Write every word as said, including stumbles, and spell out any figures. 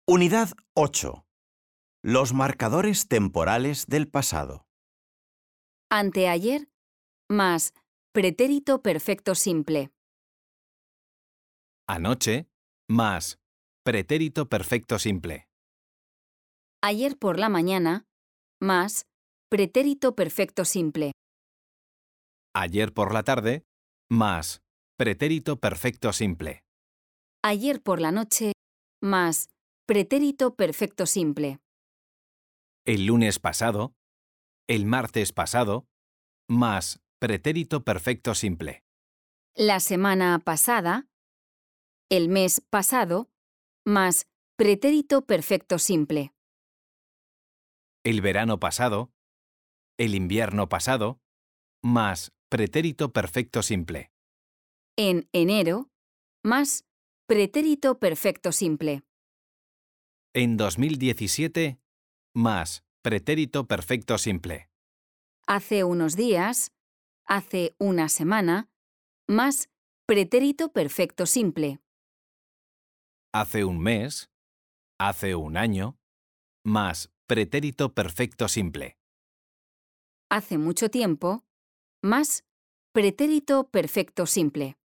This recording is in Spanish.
Unidad ocho. Los marcadores temporales del pasado. Anteayer más pretérito perfecto simple. Anoche más pretérito perfecto simple. Ayer por la mañana más pretérito perfecto simple. Ayer por la tarde más pretérito perfecto simple. Ayer por la noche más pretérito perfecto simple. El lunes pasado, el martes pasado más pretérito perfecto simple. La semana pasada, el mes pasado más pretérito perfecto simple. El verano pasado, el invierno pasado más pretérito perfecto simple. En enero más pretérito perfecto simple. En dos mil diecisiete más pretérito perfecto simple. Hace unos días, hace una semana, más pretérito perfecto simple. Hace un mes, hace un año más pretérito perfecto simple. Hace mucho tiempo, más pretérito perfecto simple.